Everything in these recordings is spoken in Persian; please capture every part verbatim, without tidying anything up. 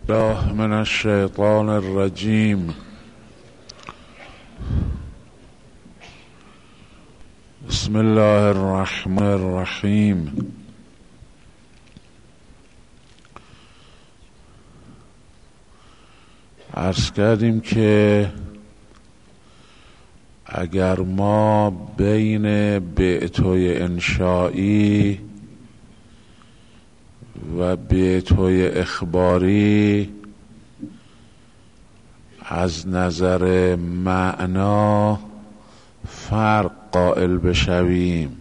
الله من الشیطان الرجیم. بسم الله الرحمن الرحیم. عرض کردیم که اگر ما بین بیتوی انشائی و بیتوی اخباری از نظر معنا فرق قائل بشویم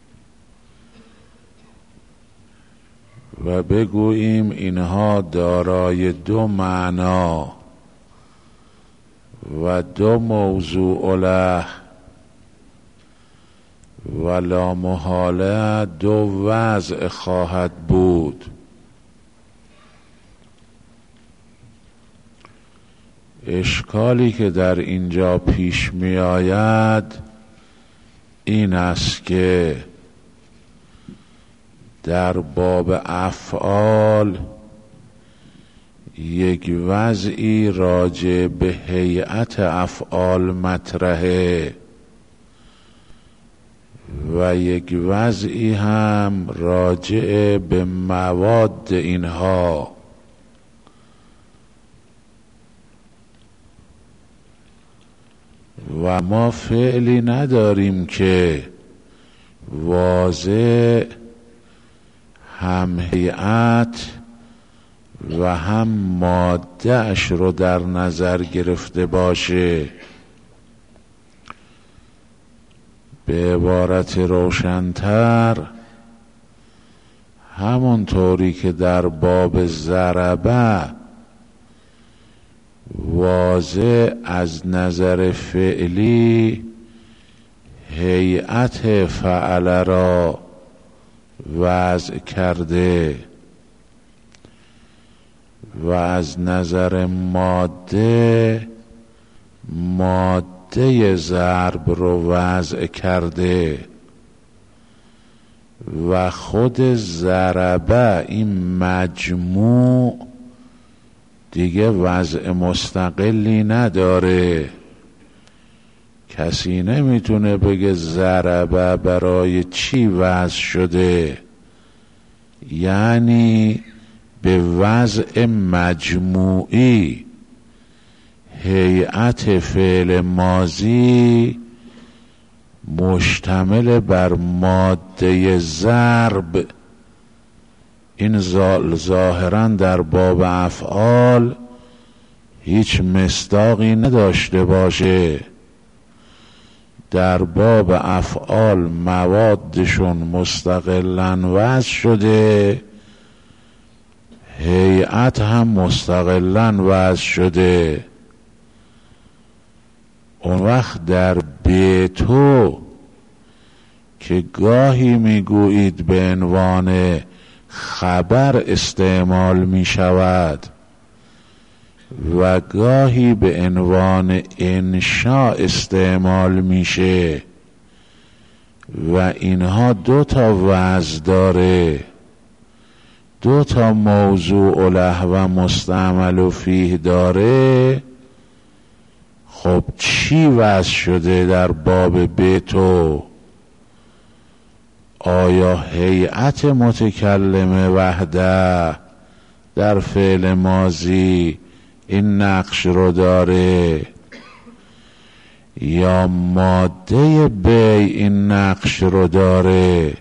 و بگوییم اینها دارای دو معنا و دو موضوع له و لا محاله دو وضع خواهد بود. اشکالی که در اینجا پیش می آید این است که در باب افعال یک وضعی راجع به هیئت افعال مطرحه و یک وضعی هم راجع به مواد اینها. و ما فعلی نداریم که واضح هم هیئت و هم ماده اش رو در نظر گرفته باشه. به عبارت روشن‌تر همونطوری که در باب ضربه واضح از نظر فعلی هیئت فعل را وضع کرده و از نظر ماده ماده ضرب رو وضع کرده و خود ضربه این مجموع دیگه وضع مستقلی نداره. کسی نمیتونه بگه ضربه برای چی وضع شده، یعنی به وضع مجموعی هیئت فعل ماضی مشتمل بر ماده ضرب. این ظاهراً در باب افعال هیچ مصداقی نداشته باشه. در باب افعال موادشون مستقلاً وضع شده، هیئت هم مستقلاً وضع شده. اون وقت در بیتو که گاهی میگویید به عنوان خبر استعمال می شود و گاهی به عنوان انشاء استعمال میشه و اینها دو تا وضع داره، دو تا موضوع له و مستعمل فیه داره. خب چی وضع شده در باب بیتو؟ آیا هیئت متکلمه وحده در فعل ماضی این نقش رو داره یا ماده بی این نقش رو داره؟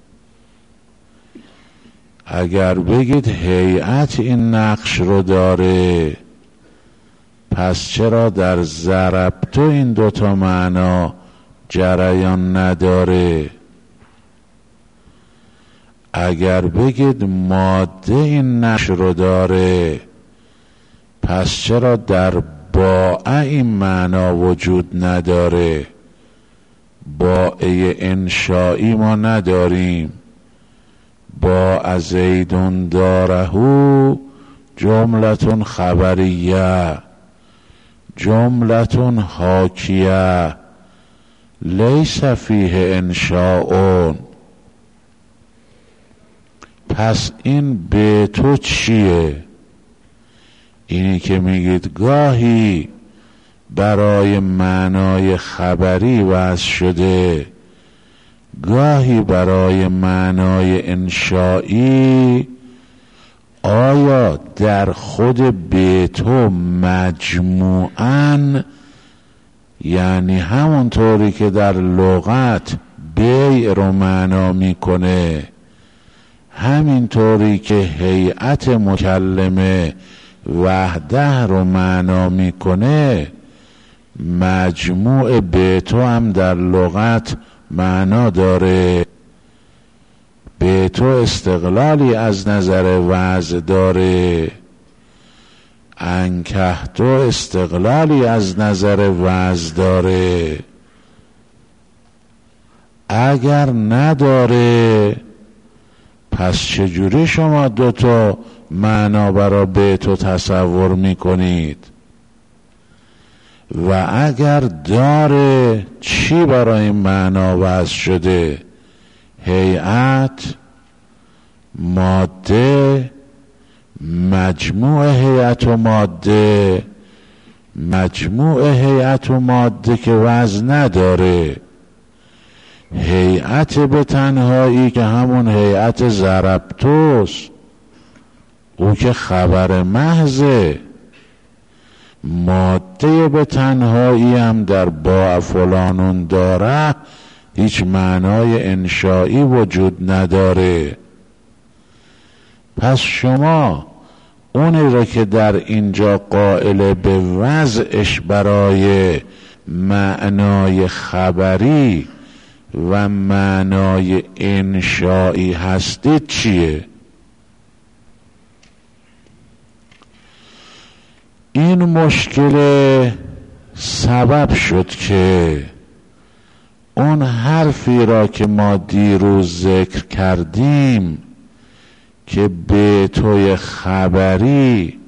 اگر بگید هیئت این نقش رو داره، پس چرا در ضربتو این دوتا معنا جریان نداره؟ اگر بگید ماده این نقش رو داره، پس چرا در باء این معنا وجود نداره؟ باء انشائی ما نداریم. باء زیدون دارهو جملتون خبریه جملتون حاکیه لیس فیه انشاءون. پس این به تو چیه؟ اینی که میگید گاهی برای معنای خبری وضع شده، گاهی برای معنای انشایی، آیا در خود بیتو مجموعاً، یعنی همونطوری که در لغت بیع رو معنا میکنه، همینطوری که هیئت مکلمه وحده رو معنا میکنه، مجموع بیتو هم در لغت معنا داره؟ بیتو استقلالی از نظر وضع داره، انکحتو استقلالی از نظر وضع داره. اگر نداره پس چجوری شما دوتا معنا برای بیتو تصور میکنید؟ و اگر داره چی برای این معنا وضع شده؟ هیئت، ماده، مجموع هیئت و ماده. مجموع هیئت و ماده که وضع نداره، هیئت به تنهایی که همون هیئت ضربتوست، او که خبر محضه. ماده به تنهایی هم در با فلانون داره هیچ معنای انشایی وجود نداره. پس شما اونی را که در اینجا قائل به وضعش برای معنای خبری و معنای انشایی هستید چیه؟ این مشکل سبب شد که اون حرفی را که ما دیروز ذکر کردیم که بیتوی خبری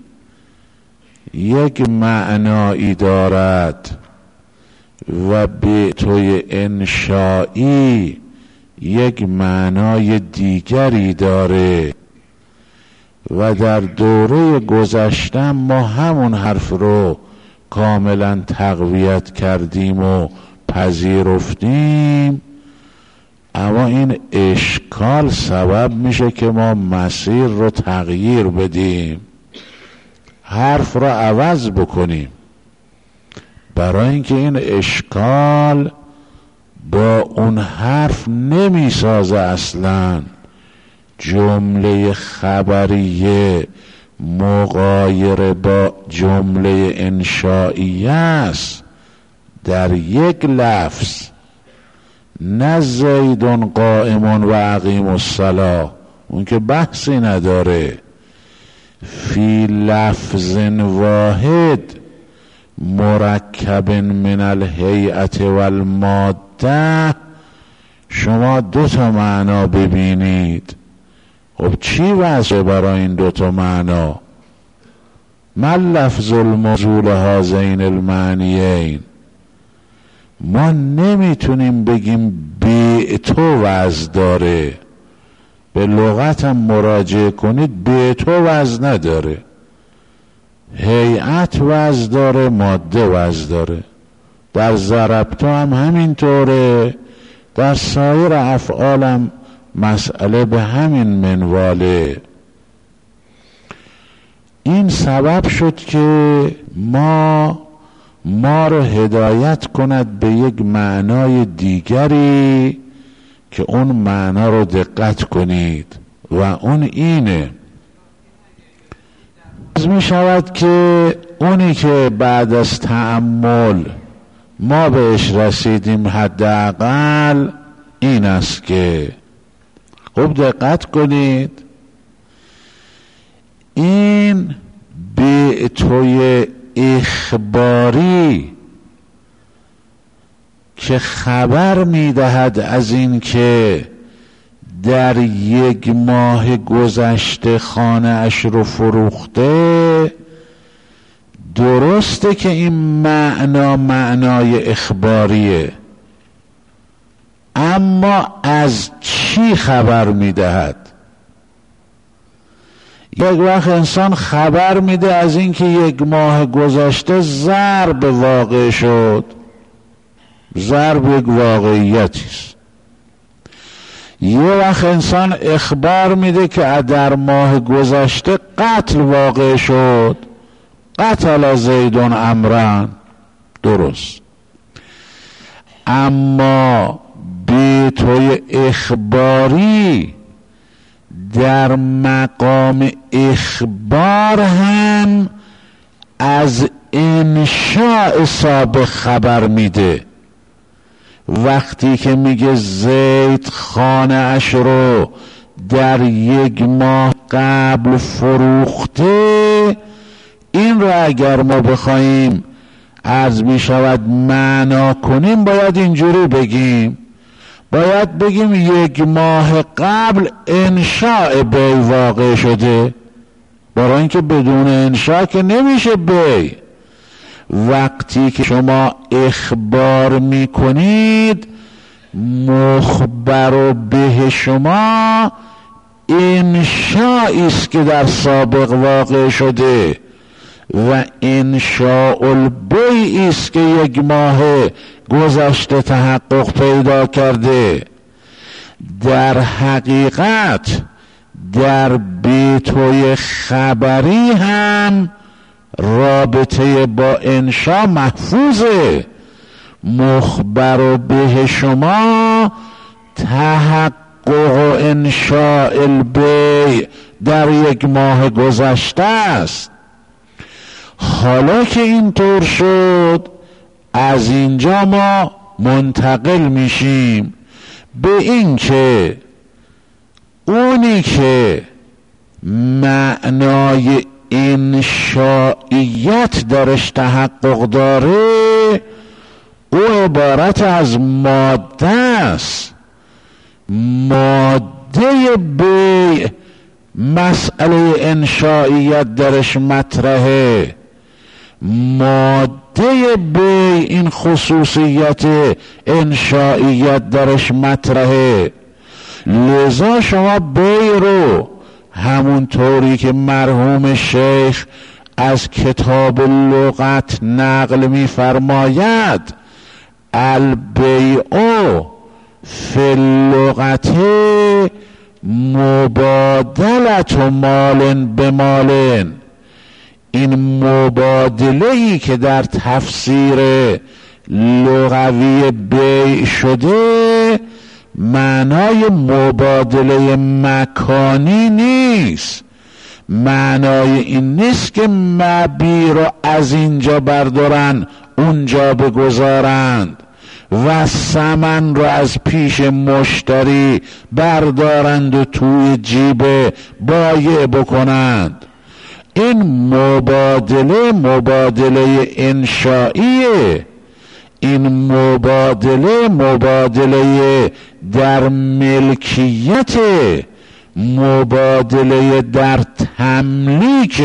یک معنایی دارد و بیتوی انشایی یک معنای دیگری داره، و در دوره گذشته ما همون حرف رو کاملا تقویت کردیم و پذیرفتیم. اما این اشکال سبب میشه که ما مسیر رو تغییر بدیم، حرف رو عوض بکنیم، برای اینکه این اشکال با اون حرف نمیسازه. اصلا جمله خبریه مغایر با جمله انشائیه است در یک لفظ. نه زیدون قائمون و اقیم الصلاة، اون که بحثی نداره. فی لفظ واحد مرکب من الهیئت والماده شما دو تا معنا ببینید. خب چی وضعه برای این دو تا معنا؟ ما لفظ الموصول هذین المعنیین؟ ما نمیتونیم بگیم بیتو وضع داره. به لغت هم مراجعه کنید، بیتو وضع نداره. هیئت وضع داره، ماده وضع داره. در ضربتو هم همینطوره، در سایر افعالم مسئله به همین منواله. این سبب شد که ما ما رو هدایت کند به یک معنای دیگری که اون معنا رو دقت کنید و اون اینه. از می شود که اونی که بعد از تأمل ما بهش رسیدیم حداقل این است که خوب دقت کنید، این بیتوی اخباری که خبر میدهد از این که در یک ماه گذشته خانه اش رو فروخته، درسته که این معنا معنای اخباریه، اما از چی خبر میدهد؟ یک وقت انسان خبر میده از اینکه یک ماه گذشته ضرب واقع شد. ضرب یک واقعیتی است. یه وقت انسان اخبار میده که در ماه گذشته قتل واقع شد. قتل زیدون عمران. درست. اما به توی اخباری در مقام اخبار هم از انشاء سابق خبر میده. وقتی که میگه زید خانه اش رو در یک ماه قبل فروخته، این رو اگر ما بخوایم عرض میشود معنا کنیم باید اینجوری بگیم، باید بگیم یک ماه قبل انشاء بی واقع شده، برای اینکه بدون انشاء که نمیشه بی. وقتی که شما اخبار میکنید مخبر به شما انشائی است که در سابق واقع شده و انشاء البیع است که یک ماه گذشته تحقق پیدا کرده. در حقیقت در بیتوی خبری هم رابطه با انشاء محفوظه. مخبر به شما تحقق انشاء البیع در یک ماه گذشته است. حالا که اینطور شد، از اینجا ما منتقل میشیم به این که اونی که معنای انشائیت درش تحقق داره او عبارت از ماده است. ماده بیع مسئله انشائیت درش مطرحه. ماده بیع این خصوصیت انشائیت درش مطرحه. لذا شما بیع رو همون طوری که مرحوم شیخ از کتاب لغت نقل می فرماید، البیع فی اللغت مبادلت مال به مال، این مبادله‌ای که در تفسیر لغوی بیع شده معنای مبادله مکانی نیست. معنای این نیست که مبیع رو از اینجا بردارن اونجا بگذارند و ثمن رو از پیش مشتری بردارند و توی جیب بایع بکنند. این مبادله مبادله انشائیه. این مبادله مبادله در ملکیت، مبادله در تملیک.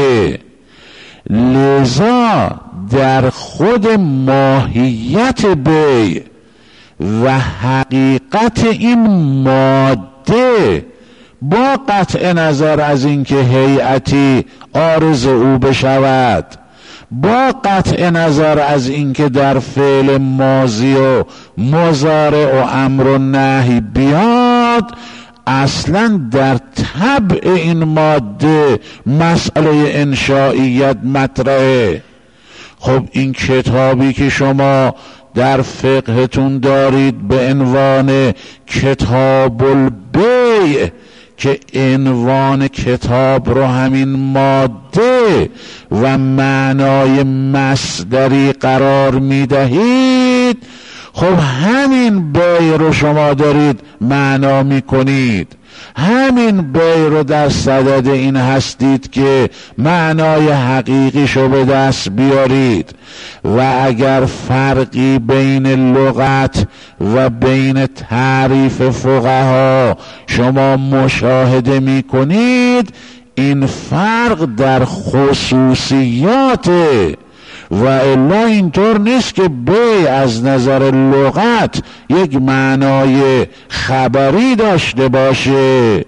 لذا در خود ماهیت بیع و حقیقت این ماده با قطع نظر از اینکه هیئتی عارض او بشود، با قطع نظر از اینکه در فعل ماضی و مضارع و امر و نهی بیاد، اصلا در طبع این ماده مسئله انشائیت مطرحه. خب این کتابی که شما در فقهتون دارید به عنوان کتاب البیع که عنوان کتاب رو همین ماده و معنای مصدری قرار میدهید، خب همین بیع رو شما دارید معنا میکنید، همین بیع رو در صدد این هستید که معنای حقیقیشو به دست بیارید. و اگر فرقی بین لغت و بین تعریف فقها شما مشاهده میکنید، این فرق در خصوصیاته و الا اینطور نیست که بیع از نظر لغت یک معنای خبری داشته باشه.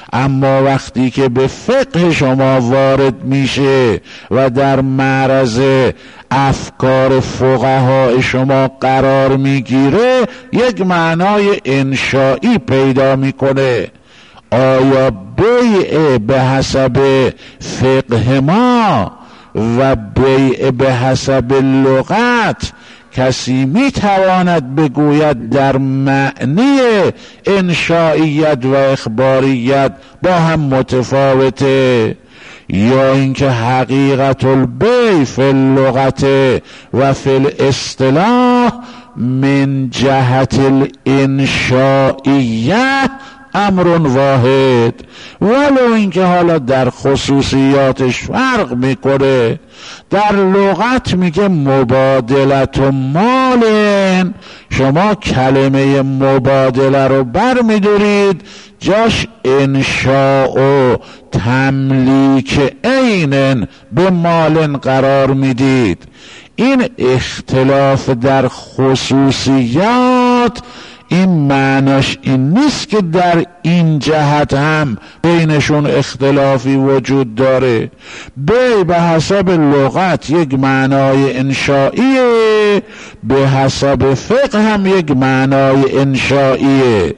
اما وقتی که به فقه شما وارد میشه و در معرض افکار فقهای شما قرار میگیره یک معنای انشائی پیدا میکنه. آیا بیع به حسب فقه ما و بیع به حسب لغت کسی میتواند بگوید در معنی انشائیت و اخباریت با هم متفاوته؟ یا اینکه حقیقت البیع فی اللغت و فی الاصطلاح من جهت الانشائیه امر واحد، ولو اینکه حالا در خصوصیاتش فرق میکنه. در لغت میگه مبادلت و مالن، شما کلمه مبادله رو بر میدارید جاش انشاء و تملیک عینن به مالن قرار میدید. این اختلاف در خصوصیات این معناش این نیست که در این جهت هم بینشون اختلافی وجود داره. بیع به حسب لغت یک معنای انشائیه، به حسب فقه هم یک معنای انشائیه.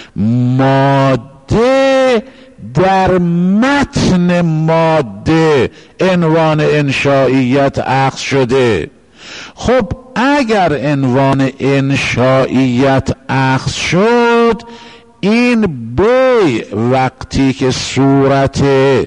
ماده در متن ماده عنوان انشائیت اخذ شده. خب اگر عنوان انشائیت اخذ شد، این بیع وقتی که صورت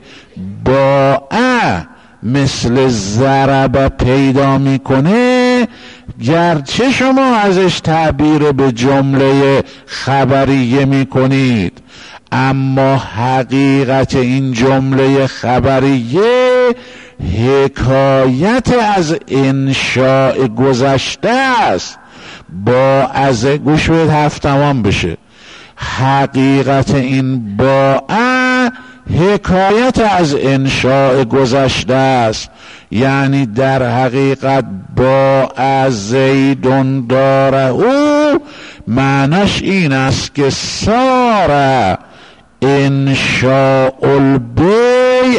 باع مثل ضرب پیدا میکنه، گرچه شما ازش تعبیر به جمله خبریه میکنید، اما حقیقت این جمله خبریه حکایت از انشاء گذشته است. با از گوش بید هفت تمام بشه. حقیقت این با حکایت از انشاء گذشته است، یعنی در حقیقت با از زیدون داره او معنیش این است که ساره انشاء البیع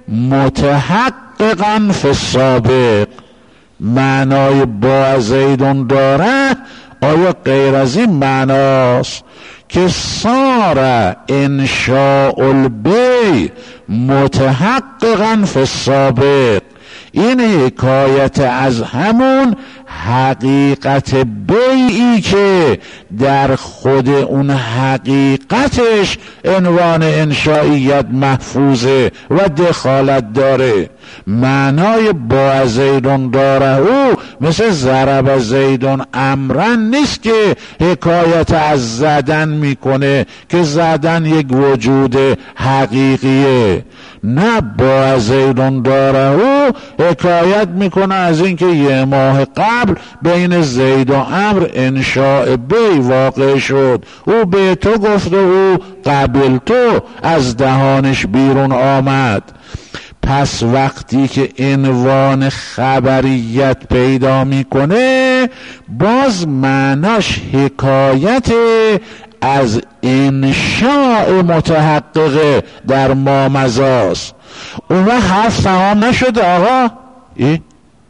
متحققا فی السابق. معنای با زیدون داره آیا غیر از این معناست که ساره انشاء البیع متحققا فی السابق؟ این حکایت از همون حقیقت بیعی که در خود اون حقیقتش عنوان انشائیت محفوظه و دخالت داره. معنای با زیدون داره او مثل ضرب زیدون امرن نیست که حکایت از زدن میکنه که زدن یک وجود حقیقیه. نه، با زیدون داره او حکایت میکنه از اینکه یه ماه قبل بین زید و امر انشاء بی واقع شد، او به تو گفت و او قبل تو از دهانش بیرون آمد. پس وقتی که عنوان خبریت پیدا میکنه، باز معناش حکایت از انشاء متحققه در ما مزاست. اون وقت حرف تمام نشده آقا. ای؟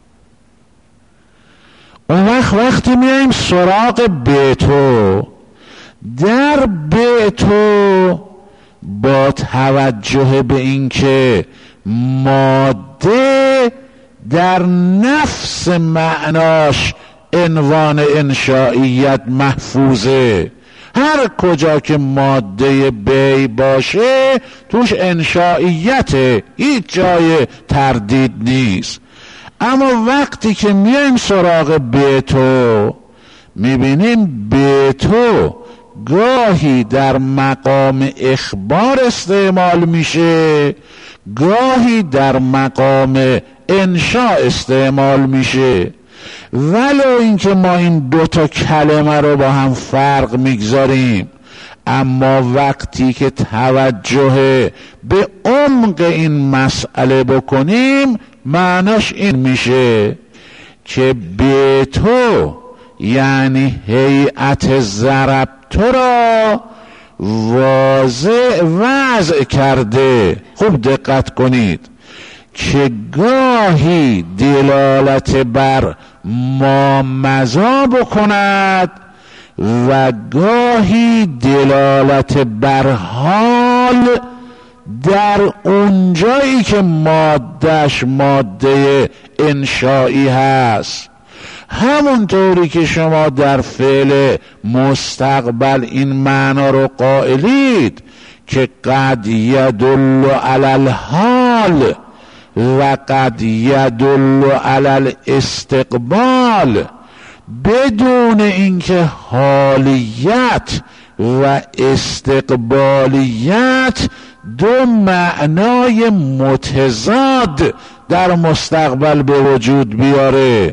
اون وقت وقتی میاییم سراغ بیتو، در بیتو با توجه به اینکه ماده در نفس معناش عنوان انشائیت محفوظه، هر کجا که ماده بی باشه توش انشائیته، هیچ جای تردید نیست. اما وقتی که میایم سراغ بیتو، میبینیم بیتو گاهی در مقام اخبار استعمال میشه، گاهی در مقام انشاء استعمال میشه. ولو اینکه ما این دوتا کلمه رو با هم فرق میگذاریم، اما وقتی که توجه به عمق این مسئله بکنیم، معناش این میشه که به تو یعنی هیئت ضرب تو را واضح وضع کرده. خوب دقت کنید که گاهی دلالت بر ما مضی بکند و گاهی دلالت بر حال در اونجایی که مادهش ماده انشایی هست. همونطوری که شما در فعل مستقبل این معنا رو قائلید که قد یدل علی الحال و قد یدل علی الاستقبال، بدون اینکه حالیت و استقبالیت دو معنای متضاد در مستقبل به وجود بیاره.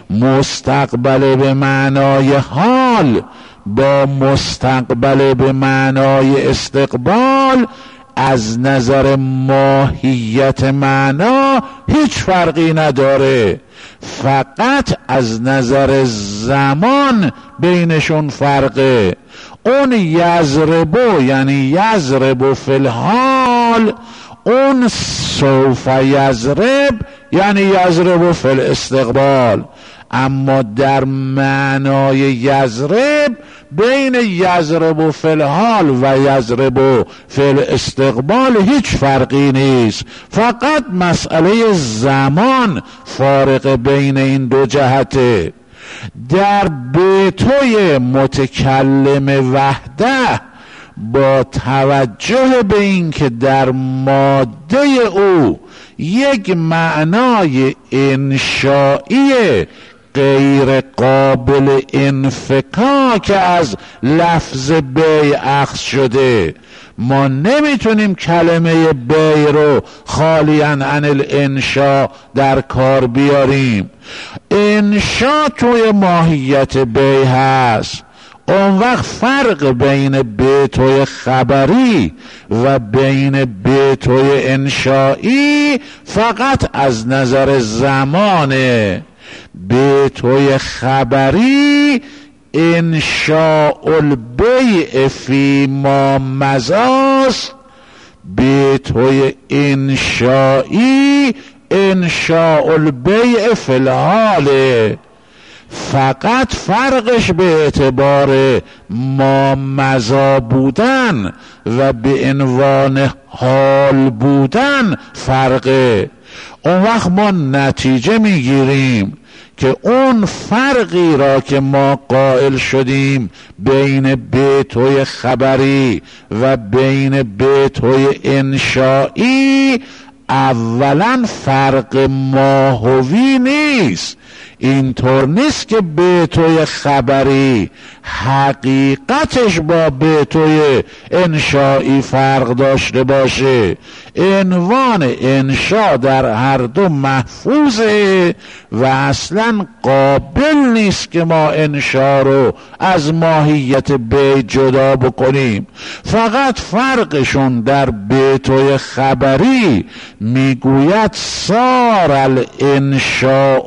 مستقبل به معنای حال با مستقبل به معنای استقبال از نظر ماهیت معنا هیچ فرقی نداره، فقط از نظر زمان بینشون فرقه. اون یضربو یعنی یضربو فی الحال، اون سوف یضرب یعنی یضربو فی الاستقبال. اما در معنای یضرب بین یضرب فی الحال و یضرب فی الاستقبال هیچ فرقی نیست، فقط مسئله زمان فارق بین این دو جهته. در بیتوی متکلم وحده با توجه به این که در ماده او یک معنای انشایی غیر قابل انفکاک از لفظ بی اخذ شده، ما نمیتونیم کلمه بی رو خالیاً عن الانشا در کار بیاریم. انشا توی ماهیت بی هست. اون وقت فرق بین بیتوی خبری و بین بیتوی انشایی فقط از نظر زمانه. بیتوی خبری انشاء البیع فی ما مضاست، بیتوی انشایی انشاء البیع فی الحاله. فقط فرقش به اعتبار ما مضا بودن و به عنوان حال بودن فرقه. اون وقت ما نتیجه میگیریم که اون فرقی را که ما قائل شدیم بین بیتوی خبری و بین بیتوی انشایی اولا فرق ماهوی نیست. اینطور نیست که بیتوی خبری حقیقتش با بیتوی انشایی فرق داشته باشه. عنوان انشا در هر دو محفوظه و اصلا قابل نیست که ما انشا رو از ماهیت بیت جدا بکنیم. فقط فرقشون در بیتوی خبری میگوید سار الانشاء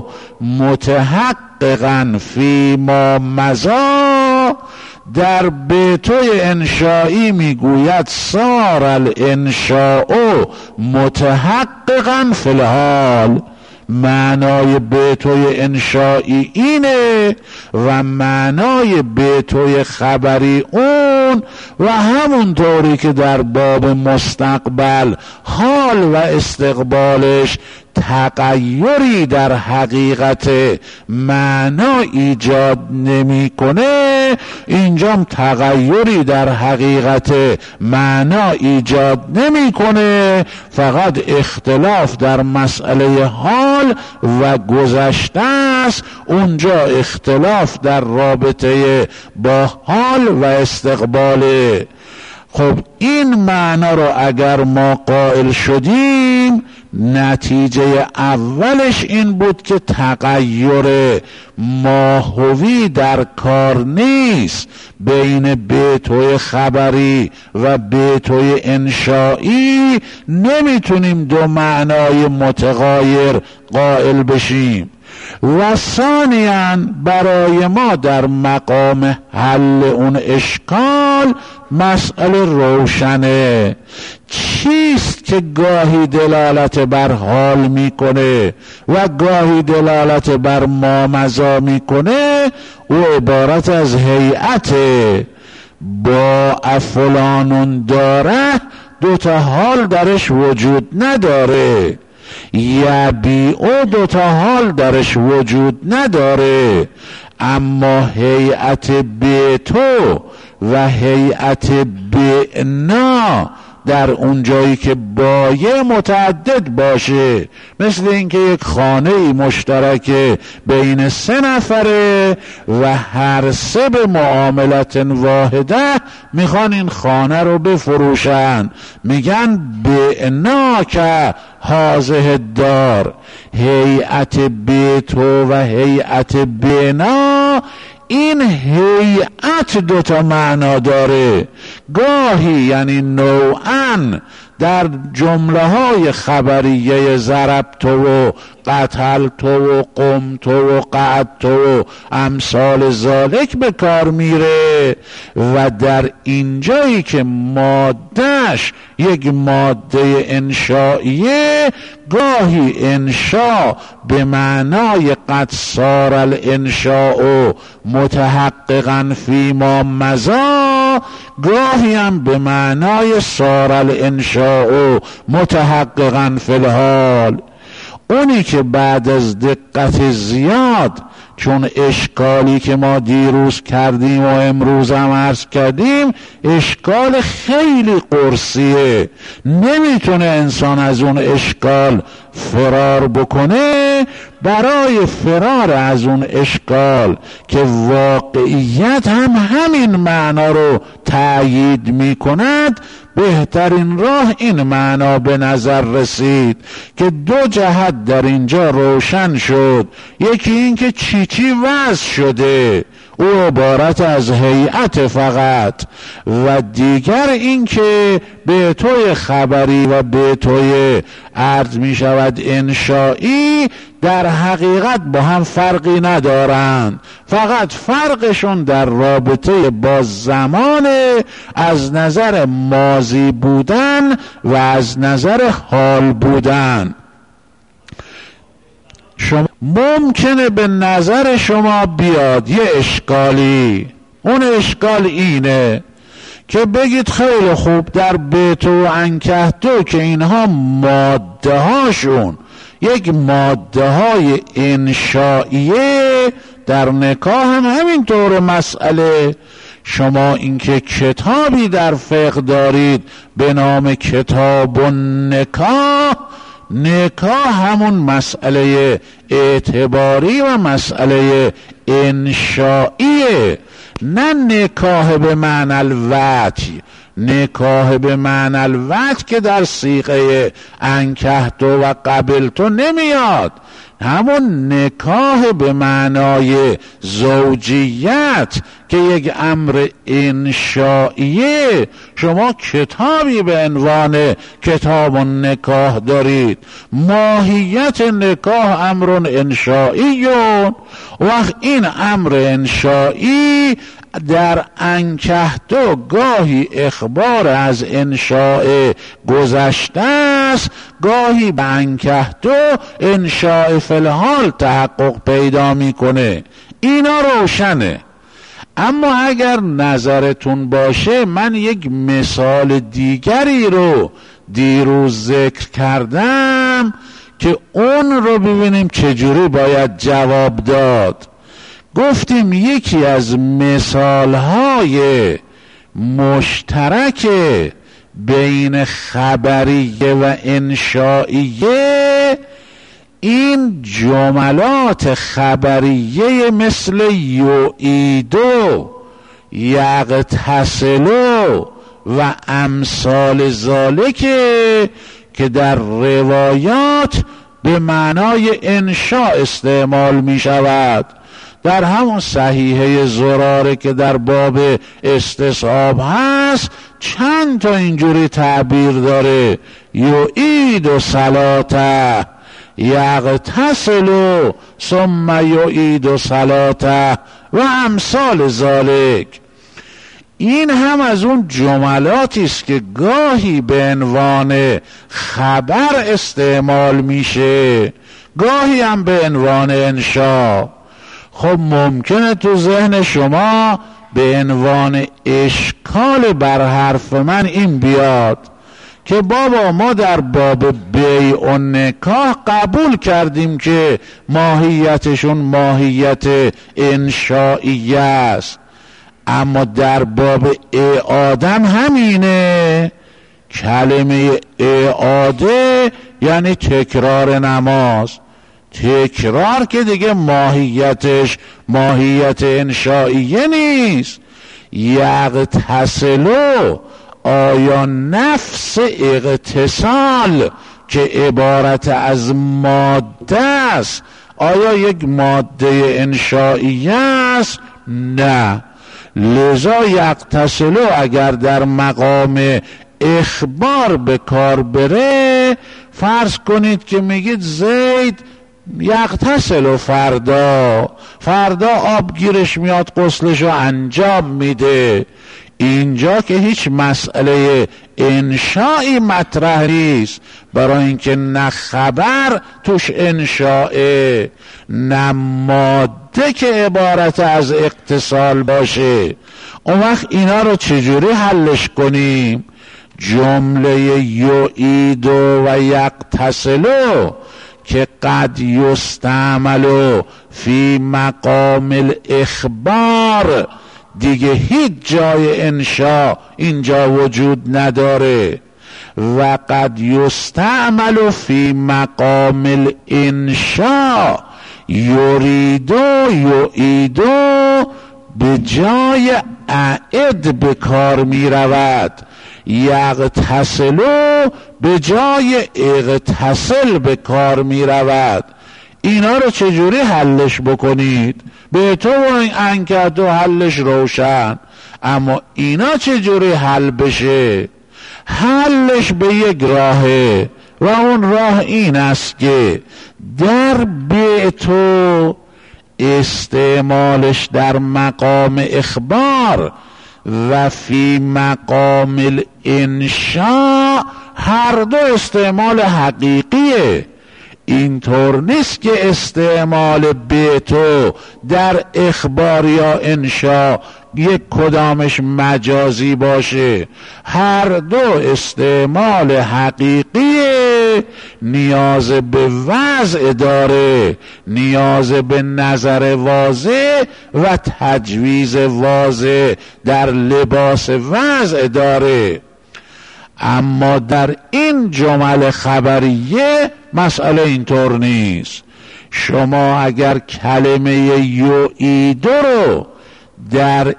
متحققا فی ما مضا، در بیتوی انشایی میگوید سار الانشاء متحققا فی الحال. معنای بیتوی انشایی اینه و معنای بیتوی خبری اون، و همونطوری که در باب مستقبل حال و استقبالش تغییری در حقیقت معنا ایجاد نمیکنه، اینجام تغییری در حقیقت معنا ایجاد نمیکنه، فقط اختلاف در مسئله حال و گذشته است. اونجا اختلاف در رابطه با حال و استقباله. خب این معنا رو اگر ما قائل شدیم، نتیجه اولش این بود که تغییر ماهوی در کار نیست بین بیتوی خبری و بیتوی انشایی. نمیتونیم دو معنای متغایر قائل بشیم. و ثانیاً برای ما در مقام حل اون اشکال حال مسئله روشنه. چیست که گاهی دلالت بر حال میکنه و گاهی دلالت بر مامضی میکنه؟ او عبارت از هیئته. با فلانون داره دوتا حال درش وجود نداره، یبی او دوتا حال درش وجود نداره. اما هیئت بیتو و هیئت بینا در اون جایی که بایع متعدد باشه، مثل اینکه یک خانه ای مشترک بین سه نفره و هر سه به معاملت واحده میخوان این خانه رو بفروشن، میگن بعنا که هازه دار. هیئت بیتو و هیئت بنا، این هیئت دوتا معنا داره. گاهی یعنی نوعاً در جمله های خبریه ضربت و قتلت و قمت و قعدت و امثال ذالک به کار میره، و در اینجایی که مادهش یک ماده انشائیه، گاهی انشاء به معنای قد صار الانشاء متحققا فیما مضی، گاهی هم به معنای صار الانشاء متحققا فی الحال. اونی که بعد از دقت زیاد، چون اشکالی که ما دیروز کردیم و امروز هم عرض کردیم اشکال خیلی قرصیه، نمیتونه انسان از اون اشکال فرار بکنه. برای فرار از اون اشکال که واقعیت هم همین معنا رو تأیید میکند، بهترین راه این معنا به نظر رسید که دو جهت در اینجا روشن شد. یکی این که چی چی وضع شده، او عبارت از هیئت فقط، و دیگر این که به توی خبری و به توی عرض می شود انشائی در حقیقت با هم فرقی ندارند، فقط فرقشون در رابطه با زمان، از نظر ماضی بودن و از نظر حال بودن. شما ممکنه به نظر شما بیاد یه اشکالی، اون اشکال اینه که بگید خیلی خوب در بیت و انکحتو که اینها ماده هاشون یک ماده های انشائیه، در نکاح هم همینطور مسئله. شما اینکه کتابی در فقه دارید به نام کتاب النکاح، نکاح همون مسئله اعتباری و مسئله انشائیه، نه نکاح به معنی الوطی. نکاح به معنی الوطی که در صیغه انکحتو و قبلتو نمیاد، همون نکاح به معنای زوجیت که یک امر انشائیه. شما کتابی به عنوان کتاب النکاح دارید، ماهیت نکاح امر انشائی، وقت این امر انشائی در انکحتو گاهی اخبار از انشاء گذشته است، گاهی به انکحتو انشاء فی الحال تحقق پیدا میکنه. اینا روشنه. اما اگر نظرتون باشه، من یک مثال دیگری رو دیروز ذکر کردم که اون رو ببینیم چجوری باید جواب داد. گفتیم یکی از مثالهای مشترک بین خبریه و انشائیه این جملات خبریه مثل یعیدو، یغتسلو و امثال ذالکه که در روایات به معنای انشاء استعمال می شود. در همون صحیحه زراره که در باب استصحاب هست چند تا اینجوری تعبیر داره: یعید و صلاته، یغتسل ثم یعید و صلاته و امثال ذالک. این هم از اون جملاتی است که گاهی به عنوان خبر استعمال میشه، گاهی هم به عنوان انشا. خب ممکنه تو ذهن شما به عنوان اشکال بر حرف من این بیاد که بابا ما در باب بیع و نکاح قبول کردیم که ماهیتشون ماهیت انشائیه است، اما در باب اعاده همینه. کلمه اعاده یعنی تکرار نماز، تکرار که دیگه ماهیتش ماهیت انشائیه نیست. یغتسلو، آیا نفس اغتسال که عبارت از ماده است آیا یک ماده انشائیه است؟ نه. لذا یغتسلو اگر در مقام اخبار به کار بره، فرض کنید که میگید زید یغتسل فردا، فردا آب گیرش میاد غسلشو انجام میده. اینجا که هیچ مسئله انشایی مطرح نیست، برای اینکه نه خبر توش انشائه نه ماده که عبارت از اتصال باشه. اون وقت اینا رو چجوری حلش کنیم؟ جمله یعیدو و یغتسلو که قد یستعملو فی مقام الاخبار، دیگه هیچ جای انشا اینجا وجود نداره. و قد یستعملو فی مقام الانشا، یریدو یعیدو به جای اعد به کار می رود، یغتسلو به جای اغتسل به کار می رود. اینا رو چجوری حلش بکنید؟ به تو و این انکت و حلش روشن، اما اینا چجوری حل بشه؟ حلش به یک راهه و اون راه این است که در بیتو استعمالش در مقام اخبار و فی مقام الانشاء هر دو استعمال حقیقیه. اینطور نیست که استعمال بیتو در اخبار یا انشاء یک کدامش مجازی باشه، هر دو استعمال حقیقیه، نیاز به وضع داره، نیاز به نظر واضح و تجویز واضح در لباس وضع داره. اما در این جمل خبریه مسئله اینطور نیست. شما اگر کلمه یعیدو رو در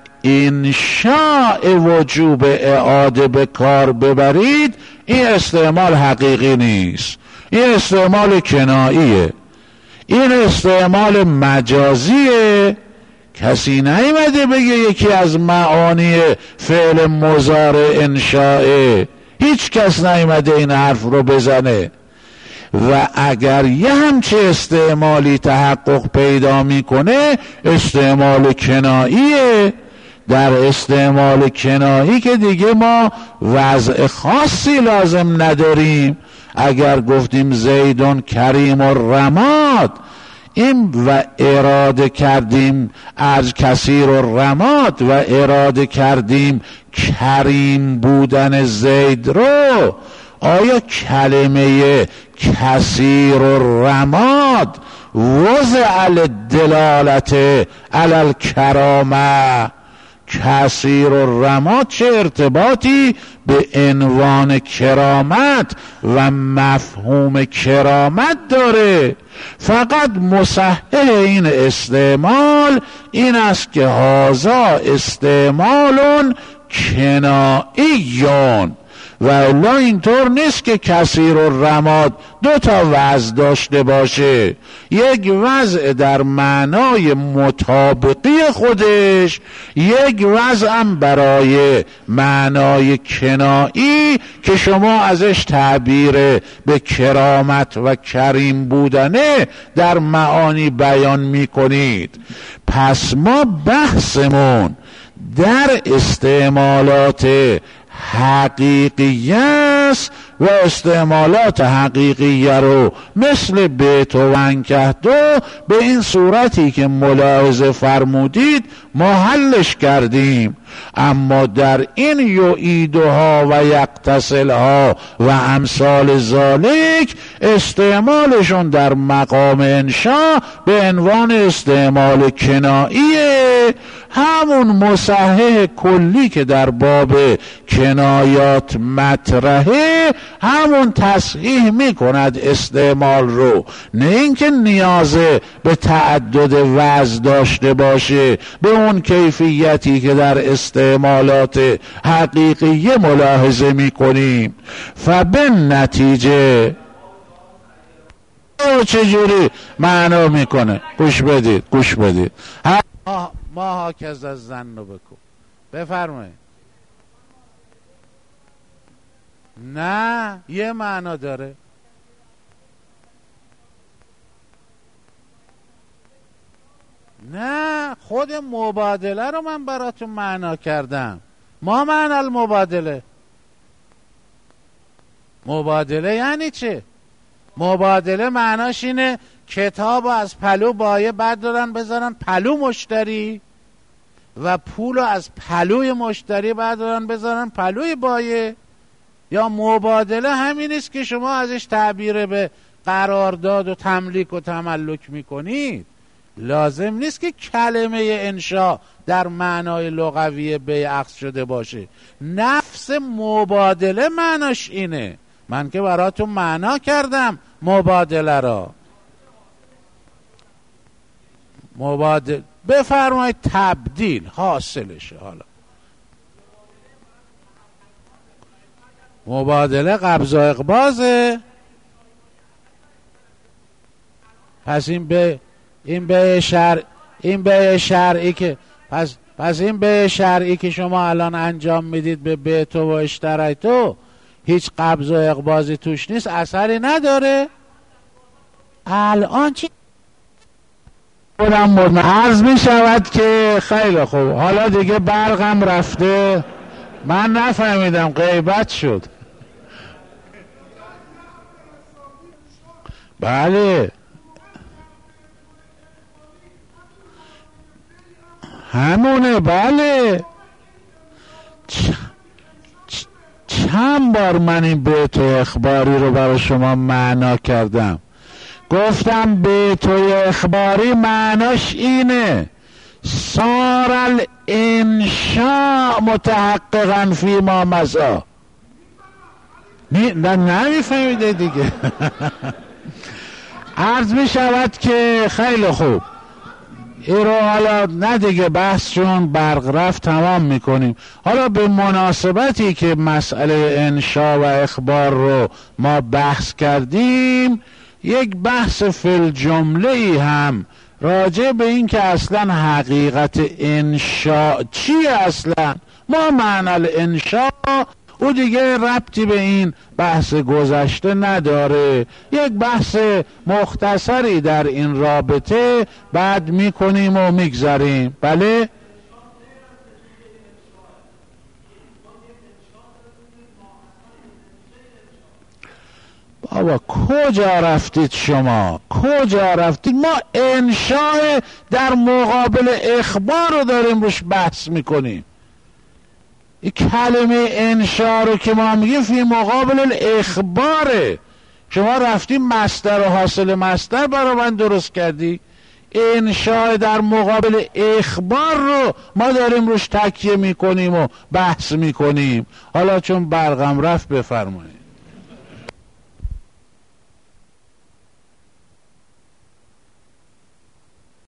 انشاء وجوب اعاده به کار ببرید، این استعمال حقیقی نیست، این استعمال کناییه، این استعمال مجازیه. کسی نیامده بگه یکی از معانی فعل مضارع انشاءه، هیچ کس نیامده این حرف رو بزنه. و اگر یه همچه استعمالی تحقق پیدا میکنه، استعمال کناییه. در استعمال کنایی که دیگه ما وضع خاصی لازم نداریم. اگر گفتیم زیدون کریم و رماد، این و اراده کردیم از کثیر و رماد و اراده کردیم کریم بودن زید رو، آیا کلمه کثیر و رماد وضع الدلالت علی الکرامه، کثیر و رماد چه ارتباطی به عنوان کرامت و مفهوم کرامت داره؟ فقط مصحح این استعمال این است که هذا استعمال کناییون، و الا اینطور نیست که کثیر و رماد دو تا وضع داشته باشه. یک وضع در معنای مطابقی خودش، یک وضع هم برای معنای کنایی که شما ازش تعبیر به کرامت و کریم بودنه در معانی بیان می کنید. پس ما بحثمون در استعمالات حقیقیه است و استعمالات حقیقیه رو مثل بیت و انکحتو به این صورتی که ملاحظه فرمودید ما حلش کردیم. اما در این یعیدها و یقتصلها و امثال ذالک استعمالشون در مقام انشا به عنوان استعمال کناییه، همون مصحح کلی که در باب کنایات مطرحه همون تصحیح میکند استعمال رو، نه اینکه نیاز به تعدد وضع داشته باشه به اون کیفیتی که در استعمالات حقیقیه ملاحظه میکنیم. فبن نتیجه چجوری معنا میکنه؟ گوش بدید گوش بدید ما ما هاکز از زن رو بکن بفرمایید. نه یه معنا داره. نه خود مبادله رو من براتون معنا کردم. ما معنی المبادله، مبادله یعنی چه؟ مبادله معناش اینه کتاب از پلو بایه بردارن بذارن پلو مشتری و پول از پلوی مشتری بردارن بذارن پلوی بایه. یا مبادله همین است که شما ازش تعبیر به قرارداد و تملیک و تملک میکنید. لازم نیست که کلمه انشا در معنای لغوی بیع عقد شده باشه. نفس مبادله معناش اینه. من که براتون معنا کردم مبادله را. مبادله بفرمایید تبدیل حاصلشه. حالا مبادله قبض و اقباضه. پس این به این به شرع این به شرعی که پس پس این به شرعی که شما الان انجام میدید به بیتو و اشتریتو هیچ قبض و اقباضی توش نیست، اثری نداره. الان چی بودم عرض می شود که خیلی خوب. حالا دیگه برقم رفته، من نفهمیدم غیبت شد. بله همونه. بله چ... چ... چند بار من این بیت اخباری رو برای شما معنا کردم. گفتم بیت اخباری معناش اینه صار الانشاء متحققا فی ما مضی. نه نمیفهمیده دیگه. عرض می شود که خیلی خوب این رو حالا نه دیگه بحث چون برق رفت تمام میکنیم. حالا به مناسبتی که مسئله انشا و اخبار رو ما بحث کردیم یک بحث فی جمله ای هم راجع به این که اصلا حقیقت انشا چیه، اصلا ما معنی الانشا او دیگه ربطی به این بحث گذشته نداره. یک بحث مختصری در این رابطه بعد میکنیم و میگذاریم. بله بابا کجا رفتید شما؟ کجا رفتید؟ ما انشاء در مقابل اخبار رو داریم روش بحث میکنیم. این کلمه انشاء رو که ما میگیم فی مقابل الاخباره. شما رفتی مصدر و حاصل مصدر برای من درست کردی. انشاء در مقابل اخبار رو ما داریم روش تکیه میکنیم و بحث میکنیم. حالا چون برقم رفت بفرمایید.